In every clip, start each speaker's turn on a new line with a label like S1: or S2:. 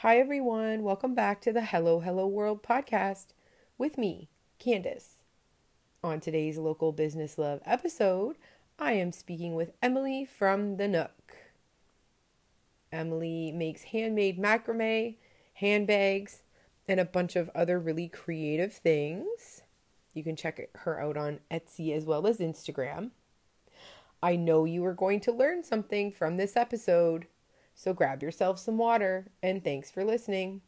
S1: Hi, everyone. Welcome back to the Hello, Hello World podcast with me, Candace. On today's Local Business Love episode, I am speaking with Emily from The Nook. Emily makes handmade macrame, handbags, and a bunch of other really creative things. You can check her out on Etsy as well as Instagram. I know you are going to learn something from this episode, so grab yourself some water, and thanks for listening.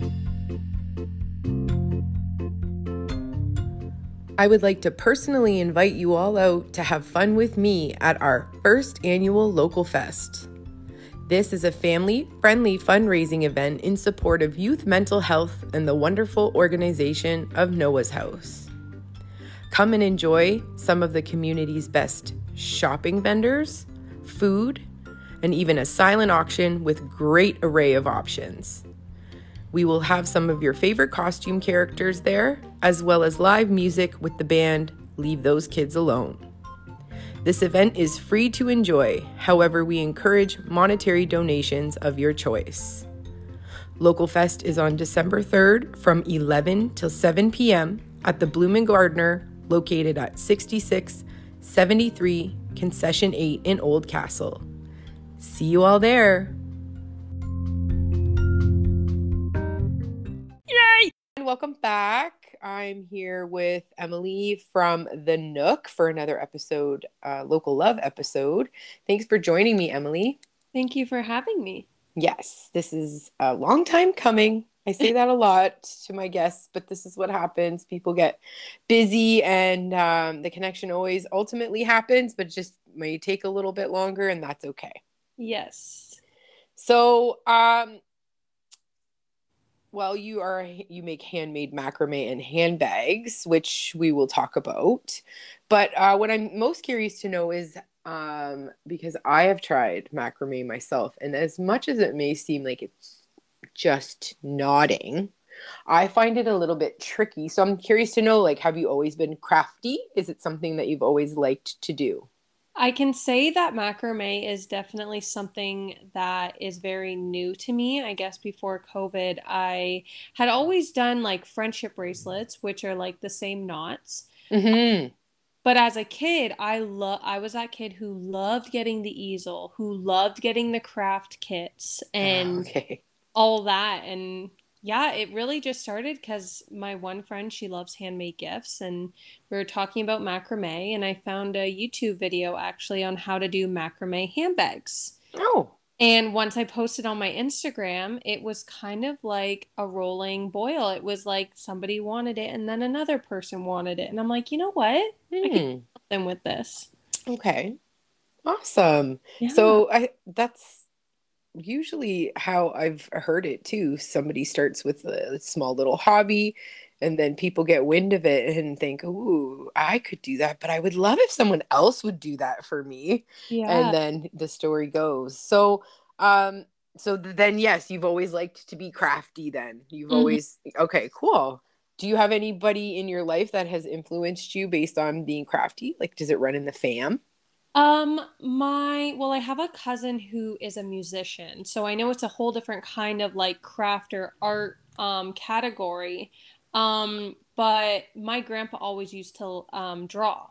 S1: I would like to personally invite you all out to have fun with me at our first annual Local Fest. This is a family-friendly fundraising event in support of youth mental health and the wonderful organization of Noah's House. Come and enjoy some of the community's best shopping vendors, food, and even a silent auction with great array of options. We will have some of your favorite costume characters there, as well as live music with the band Leave Those Kids Alone. This event is free to enjoy, however, we encourage monetary donations of your choice. Local Fest is on December 3rd from 11 till 7 p.m. at the Bloom & Gardner, located at 6673 Concession 8 in Old Castle. See you all there. Yay! And welcome back. I'm here with Emily from The Nook for another episode, Local Love episode. Thanks for joining me, Emily.
S2: Thank you for having me.
S1: Yes, this is a long time coming. I say that a lot to my guests, but this is what happens. People get busy and the connection always ultimately happens, but just may take a little bit longer, and that's okay.
S2: Yes.
S1: So, well, you make handmade macrame and handbags, which we will talk about. But what I'm most curious to know is because I have tried macrame myself, and as much as it may seem like it's just nodding, I find it a little bit tricky. So I'm curious to know, like, have you always been crafty? Is it something that you've always liked to do?
S2: I can say that macrame is definitely something that is very new to me. I guess before COVID, I had always done like friendship bracelets, which are like the same knots.
S1: Mm-hmm.
S2: But as a kid, I was that kid who loved getting the easel, who loved getting the craft kits and
S1: Okay.
S2: all that. And yeah, it really just started because my one friend, she loves handmade gifts, and we were talking about macrame, and I found a YouTube video actually on how to do macrame handbags.
S1: Oh.
S2: And once I posted on my Instagram, it was kind of like a rolling boil. It was like somebody wanted it and then another person wanted it. And I'm like, you know what? I could do
S1: Hmm.
S2: something with this.
S1: Okay. Awesome.
S2: Yeah.
S1: So that's usually how I've heard it too. Somebody starts with a small little hobby and then people get wind of it and think, "Ooh, I could do that, but I would love if someone else would do that for me." And
S2: Yeah.
S1: then the story goes. Um then yes, you've always liked to be crafty then. You've
S2: Mhm.
S1: always okay, cool. Do you have anybody in your life that has influenced you based on being crafty? Like, does it run in the fam?
S2: Well, I have a cousin who is a musician, so I know it's a whole different kind of like craft or art category. But my grandpa always used to draw.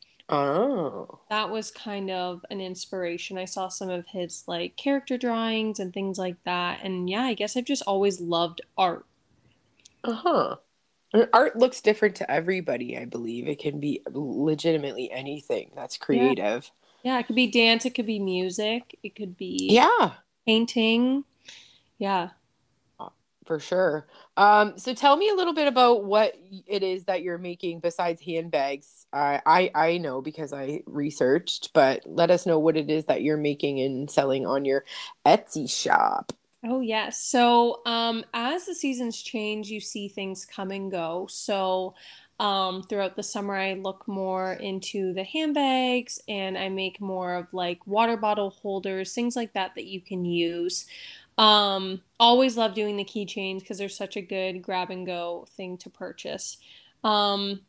S1: Oh.
S2: That was kind of an inspiration. I saw some of his like character drawings and things like that. And yeah, I guess I've just always loved art.
S1: Uh-huh. Art looks different to everybody, I believe. It can be legitimately anything that's
S2: Yeah.
S1: creative.
S2: Yeah, it could be dance, it could be music, it could be
S1: Yeah,
S2: painting. Yeah.
S1: for sure. So tell me a little bit about what it is that you're making besides handbags. I know because I researched, but let us know what it is that you're making and selling on your Etsy shop.
S2: Oh, yes. So, as the seasons change, you see things come and go. So, throughout the summer, I look more into the handbags and I make more of like water bottle holders, things like that that you can use. Always love doing the keychains because they're such a good grab and go thing to purchase. Um,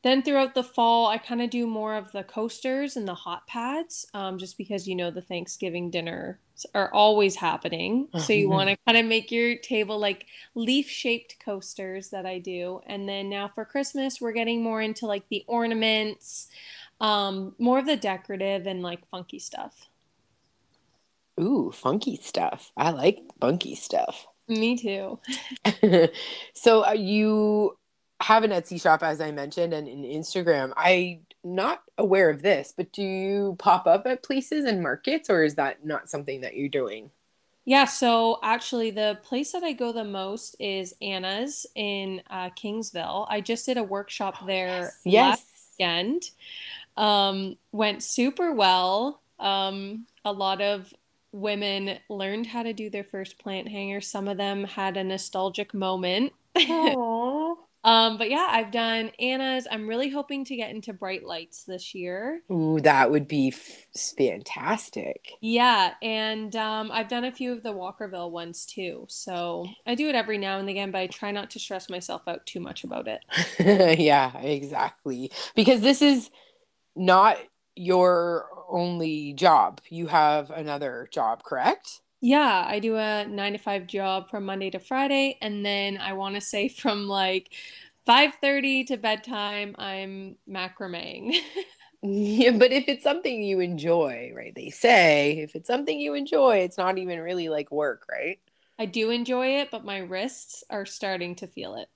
S2: Then throughout the fall, I kind of do more of the coasters and the hot pads, just because the Thanksgiving dinners are always happening. So you want to kind of make your table like leaf-shaped coasters that I do. And then now for Christmas, we're getting more into like the ornaments, more of the decorative and like funky stuff.
S1: Ooh, funky stuff. I like funky stuff.
S2: Me too.
S1: So you have an Etsy shop, as I mentioned, and an Instagram. I'm not aware of this, but do you pop up at places and markets, or is that not something that you're doing?
S2: Yeah, so actually, the place that I go the most is Anna's in Kingsville. I just did a workshop
S1: Oh,
S2: there
S1: yes.
S2: last
S1: Yes.
S2: weekend. Went super well. A lot of women learned how to do their first plant hanger. Some of them had a nostalgic moment.
S1: Oh.
S2: But yeah, I've done Anna's. I'm really hoping to get into bright lights this year.
S1: Ooh, that would be fantastic.
S2: Yeah, and I've done a few of the Walkerville ones too. So I do it every now and again, but I try not to stress myself out too much about it.
S1: Yeah, exactly. Because this is not your only job. You have another job, correct?
S2: Yeah, I do a 9 to 5 job from Monday to Friday, and then I want to say from like 5:30 to bedtime, I'm macrameing.
S1: Yeah, but if it's something you enjoy, right? They say if it's something you enjoy, it's not even really like work, right?
S2: I do enjoy it, but my wrists are starting to feel it.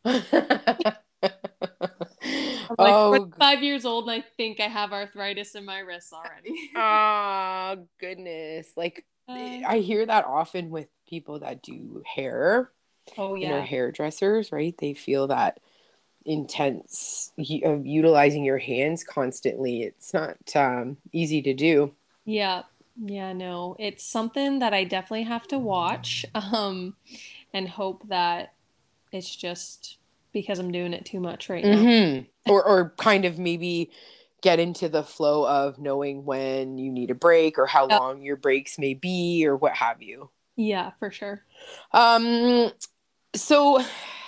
S2: I'm like
S1: Oh,
S2: 25 years old, and I think I have arthritis in my wrists already.
S1: oh goodness. Like
S2: Uh,
S1: I hear that often with people that do hair
S2: oh
S1: and are
S2: yeah.
S1: hairdressers, right? They feel that intense of utilizing your hands constantly. It's not easy to do.
S2: Yeah. Yeah, no. It's something that I definitely have to watch, and hope that it's just because I'm doing it too much right now.
S1: Or kind of maybe get into the flow of knowing when you need a break or how
S2: Yeah,
S1: long your breaks may be or what have you.
S2: yeah, for sure.
S1: Um, so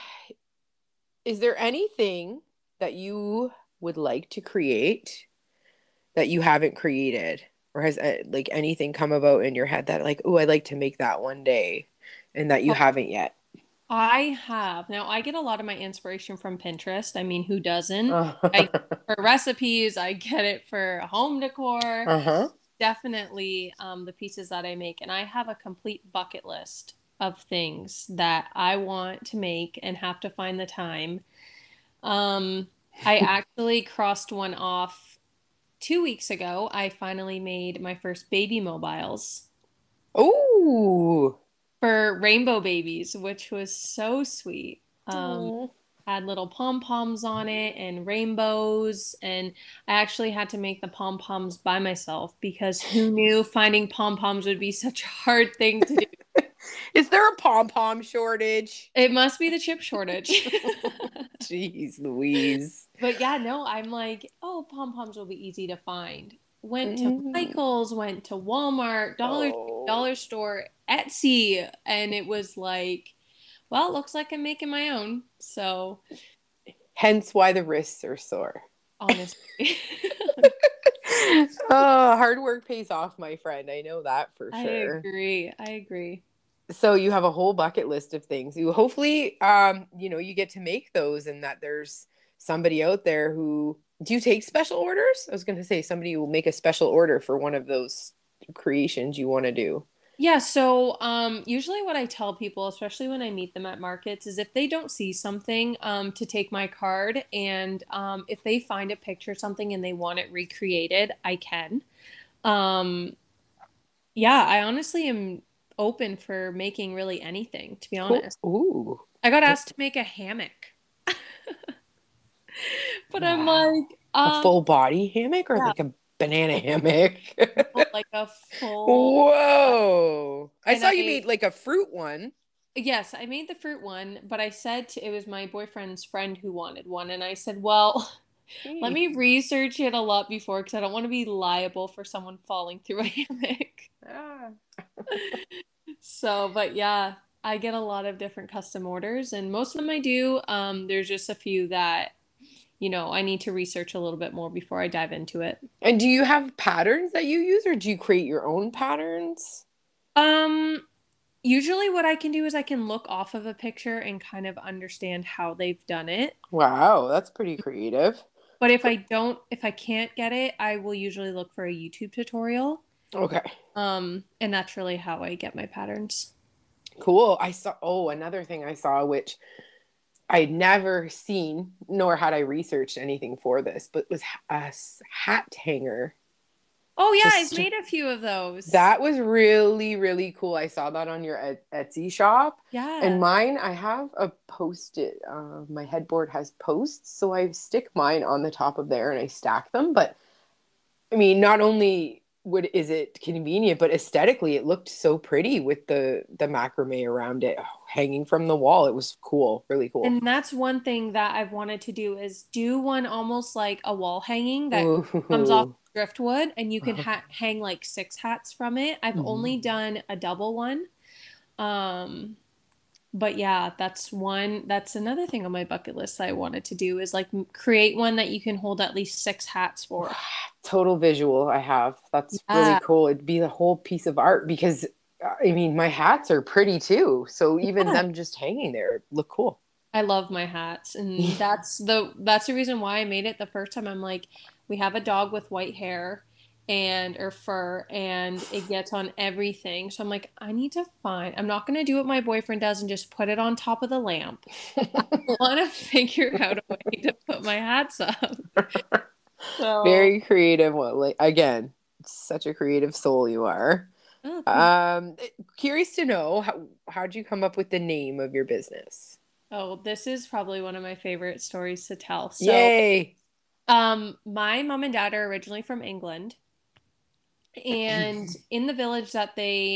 S1: is there anything that you would like to create that you haven't created? Or has like anything come about in your head that like, oh, I'd like to make that one day and that you
S2: Oh,
S1: haven't yet?
S2: I have. Now, I get a lot of my inspiration from Pinterest. I mean, who doesn't? I
S1: Uh-huh.
S2: for recipes, I get it for home decor,
S1: Uh-huh.
S2: definitely the pieces that I make. And I have a complete bucket list of things that I want to make and have to find the time. Um, I actually crossed one off 2 weeks ago. I finally made my first baby mobiles
S1: Oh.
S2: for rainbow babies, which was so sweet.
S1: Oh.
S2: Had little pom-poms on it and rainbows, and I actually had to make the pom-poms by myself because who knew finding pom-poms would be such a hard thing to do.
S1: Is there a pom pom shortage?
S2: It must be the chip shortage.
S1: Jeez Louise.
S2: But yeah, no, I'm like, oh, pom-poms will be easy to find. Went to
S1: Mm.
S2: Michael's, went to Walmart,
S1: Oh.
S2: Dollar Store, Etsy, and it was like, well, it looks like I'm making my own. So,
S1: Hence why the wrists are sore.
S2: honestly,
S1: Oh, hard work pays off, my friend. I know that for
S2: I
S1: sure.
S2: agree. I agree.
S1: So you have a whole bucket list of things. You hopefully you get to make those and that there's somebody out there who do you take special orders? I was going to say somebody will make a special order for one of those creations you want to do.
S2: Yeah, so usually what I tell people, especially when I meet them at markets, is if they don't see something, to take my card, and if they find a picture of something and they want it recreated, I can. Um, yeah, I honestly am open for making really anything, to be
S1: Cool.
S2: honest.
S1: Ooh.
S2: I got asked to make a hammock, but I'm
S1: Wow.
S2: like,
S1: A full body hammock or
S2: yeah,
S1: like a banana hammock?
S2: no, like a full,
S1: Whoa. I
S2: and
S1: saw you made like a fruit one.
S2: yes, I made the fruit one, but it was my boyfriend's friend who wanted one, and I said, well, let
S1: Hey.
S2: me research it a lot before because I don't want to be liable for someone falling through a hammock.
S1: Ah.
S2: So, but yeah, I get a lot of different custom orders, and most of them I do. There's just a few that, I need to research a little bit more before I dive into it.
S1: And do you have patterns that you use, or do you create your own patterns?
S2: Um, Usually what I can do is I can look off of a picture and kind of understand how they've done it.
S1: Wow, that's pretty creative.
S2: But if I can't get it, I will usually look for a YouTube tutorial.
S1: Okay,
S2: And that's really how I get my patterns.
S1: cool. Another thing I saw, which I'd never seen, nor had I researched anything for this, but was hat hanger.
S2: Oh yeah, I've
S1: Just
S2: made a few of those.
S1: that was really, really cool. I saw that on your Etsy shop. And
S2: Yeah.
S1: mine, I have a post-it. My headboard has posts, so I stick mine on the top of there and I stack them. But I mean, not only is it convenient, but aesthetically, it looked so pretty with the macrame around it hanging from the wall. It was cool, really cool.
S2: And that's one thing that I've wanted to do is do one almost like a wall hanging that comes off
S1: Ooh.
S2: driftwood and you can hang like six hats from it. I've only
S1: Mhm.
S2: done a double one. Um, but yeah, that's another thing on my bucket list that I wanted to do is like create one that you can hold at least six hats for.
S1: Total visual I have. That's really
S2: Yeah.
S1: cool. It'd be a whole piece of art because I mean, my hats are pretty too. So even
S2: Yeah.
S1: them just hanging there look cool.
S2: I love my hats, and that's the reason why I made it the first time. I'm like, we have a dog with white hair and or fur, and it gets on everything. So I'm like, I need to find. I'm not gonna do what my boyfriend does and just put it on top of the lamp. I want to figure out a way to put my hats up. So,
S1: Very creative. Well, like again, such a creative soul you are.
S2: oh, thank
S1: Curious to know how'd you come up with the name of your business?
S2: Oh, this is probably one of my favorite stories to tell. So,
S1: Yay.
S2: my mom and dad are originally from England. And in the village that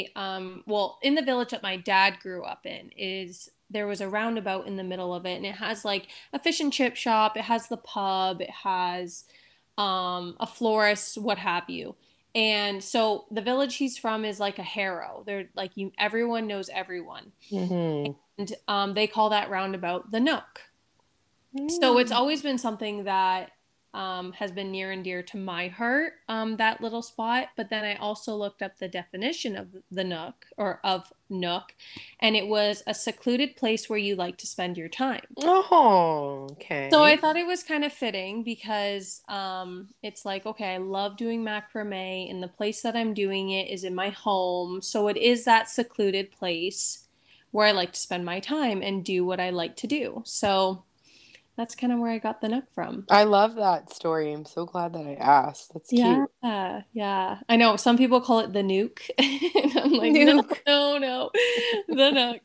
S2: in the village that my dad grew up in, is there was a roundabout in the middle of it, and it has like a fish and chip shop, it has the pub, it has a florist, what have you. And so the village he's from is like a harrow. They're like everyone knows everyone.
S1: Hmm.
S2: And they call that roundabout the Nook. So it's always been something that has been near and dear to my heart, that little spot. But then I also looked up the definition of the Nook or of Nook, and it was a secluded place where you like to spend your time.
S1: Oh,
S2: So I
S1: okay.
S2: thought it was kind of fitting because it's like, okay, I love doing macrame, and the place that I'm doing it is in my home. So it is that secluded place where I like to spend my time and do what I like to do. So that's kind of where I got the Nook from.
S1: I love that story. I'm so glad that I asked. That's
S2: Yeah,
S1: cute.
S2: yeah. I know some people call it the Nuke. And I'm like, no,
S1: Nuke.
S2: no, no, the Nook.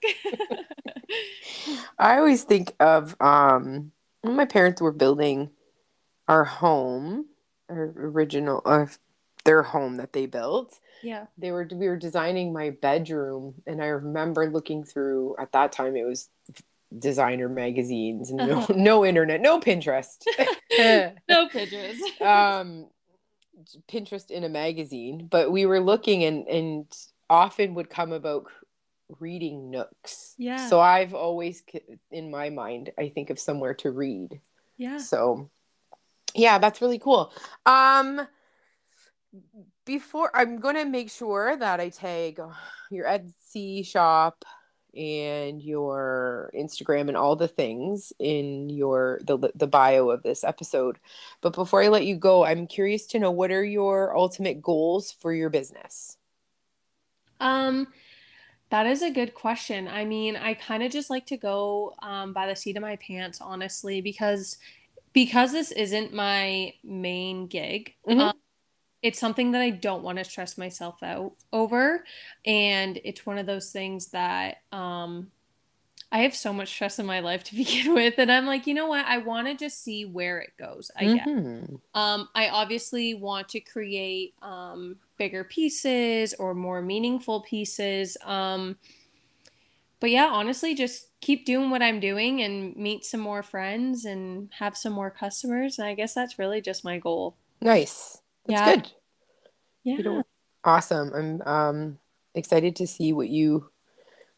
S1: I always think of when my parents were building our home, our original their home that they built.
S2: Yeah.
S1: We were designing my bedroom, and I remember looking through, at that time it was designer magazines and
S2: Uh-huh.
S1: no internet, no Pinterest.
S2: No pictures.
S1: um Pinterest in a magazine, but we were looking and often would come about reading nooks.
S2: Yeah,
S1: So I've always, in my mind, I think of somewhere to read.
S2: yeah.
S1: So yeah, that's really cool. Um, Before I'm gonna make sure that I tag your Etsy shop and your Instagram and all the things in the bio of this episode. But before I let you go, I'm curious to know, what are your ultimate goals for your business?
S2: Um, that is a good question. I mean, I kind of just like to go by the seat of my pants, honestly, because this isn't my main gig.
S1: Hmm.
S2: It's something that I don't want to stress myself out over, and it's one of those things that I have so much stress in my life to begin with, and I'm like, you know what? I want to just see where it goes, I guess.
S1: Hmm.
S2: I obviously want to create bigger pieces or more meaningful pieces. But yeah, honestly, just keep doing what I'm doing and meet some more friends and have some more customers. And I guess that's really just my goal.
S1: Nice. That's
S2: Yeah.
S1: good. You
S2: Yeah.
S1: know, awesome. I'm excited to see what you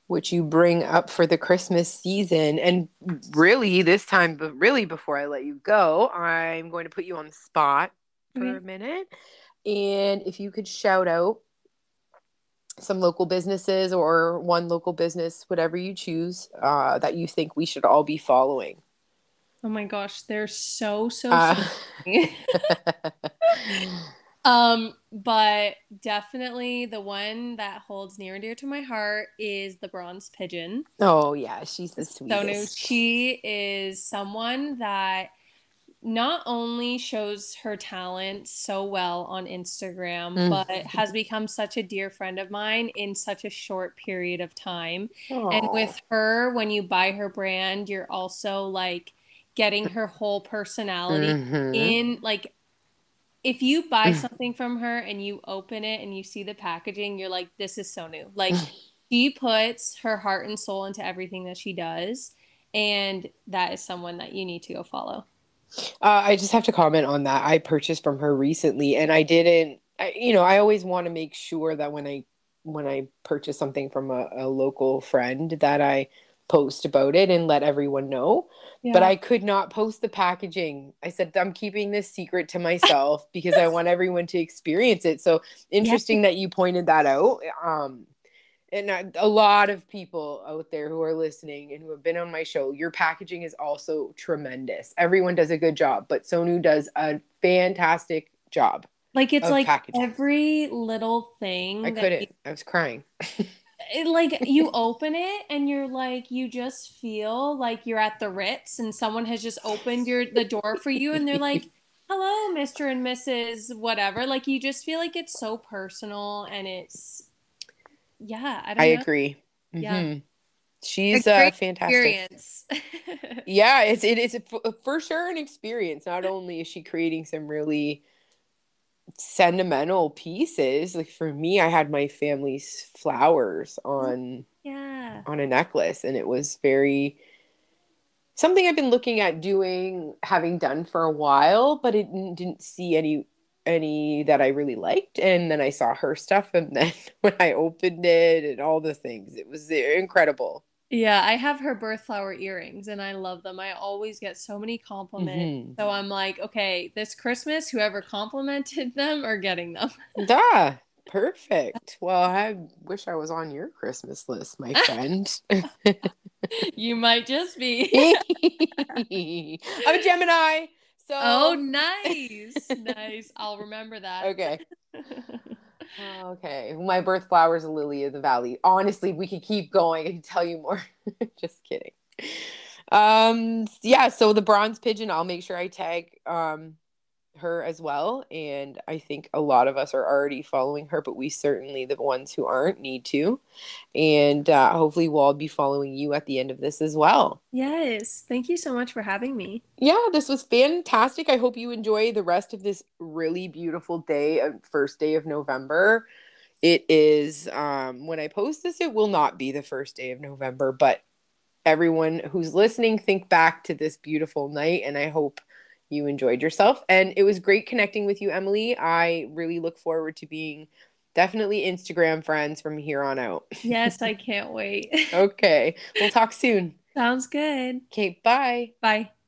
S1: which you bring up for the Christmas season. And really, this time, but really before I let you go, I'm going to put you on the spot for
S2: Okay.
S1: a minute. And if you could shout out some local businesses or one local business, whatever you choose, that you think we should all be following.
S2: Oh my gosh, they're so
S1: Uh,
S2: many. But definitely the one that holds near and dear to my heart is the Bronze Pigeon.
S1: oh, yeah, she's the
S2: Sonu,
S1: sweetest.
S2: she is someone that not only shows her talent so well on Instagram,
S1: Mm.
S2: but has become such a dear friend of mine in such a short period of time. And
S1: Oh.
S2: with her, when you buy her brand, you're also like getting her whole personality
S1: Mm-hmm.
S2: in like if you buy something from her and you open it and you see the packaging, you're like, this is so new. Like she puts her heart and soul into everything that she does. And that is someone that you need to go follow.
S1: I just have to comment on that. I purchased from her recently, and I didn't. I always want to make sure that when I purchase something from a local friend that I post about it and let everyone know. But
S2: Yeah.
S1: I could not post the packaging. I said I'm keeping this secret to myself because I want everyone to experience it. So
S2: Yeah.
S1: interesting that you pointed that out. And a lot of people out there who are listening and who have been on my show, your packaging is also tremendous. Everyone does a good job, but Sonu does a fantastic job
S2: Like it's
S1: of
S2: like
S1: packaging.
S2: every little
S1: I
S2: thing that
S1: couldn't. I was crying.
S2: like you open it and you're like you just feel like you're at the Ritz and someone has just opened the door for you and they're like, "Hello, Mr. and Mrs. whatever." Like you just feel like it's so personal and it's yeah, I
S1: I
S2: don't know.
S1: agree.
S2: Yeah.
S1: Hmm.
S2: A
S1: She's
S2: great
S1: fantastic.
S2: experience.
S1: Yeah, it is for sure an experience. Not only is she creating some really sentimental pieces, like for me, I had my family's flowers
S2: Oh,
S1: on
S2: yeah.
S1: a necklace, and it was very something I've been looking at doing, having done for a while, but it didn't see any that I really liked. And then I saw her stuff, and then when I opened it and all the things, it was incredible.
S2: Yeah, I have her birth flower earrings and I love them. I always get so many compliments.
S1: Hmm.
S2: So I'm like, okay, this Christmas, whoever complimented them are getting them.
S1: Ah, perfect. Well, I wish I was on your Christmas list, my friend.
S2: You might just be.
S1: I'm a Gemini,
S2: Oh,
S1: so
S2: nice. Nice. I'll remember that.
S1: okay. Okay. My birth flower is a lily of the valley. Honestly, we could keep going. I can tell you more. Just kidding. Yeah, so the bronze pigeon, I'll make sure I tag her as well. And I think a lot of us are already following her, but we certainly, the ones who aren't, need to. And hopefully we'll all be following you at the end of this as well.
S2: Yes. Thank you so much for having me.
S1: Yeah, this was fantastic. I hope you enjoy the rest of this really beautiful day, first day of November. It is, when I post this, it will not be the first day of November, but everyone who's listening, think back to this beautiful night, and I hope you enjoyed yourself. And it was great connecting with you, Emily. I really look forward to being definitely Instagram friends from here on out.
S2: Yes, I can't wait.
S1: Okay, we'll talk soon.
S2: Sounds good.
S1: Okay, bye.
S2: Bye.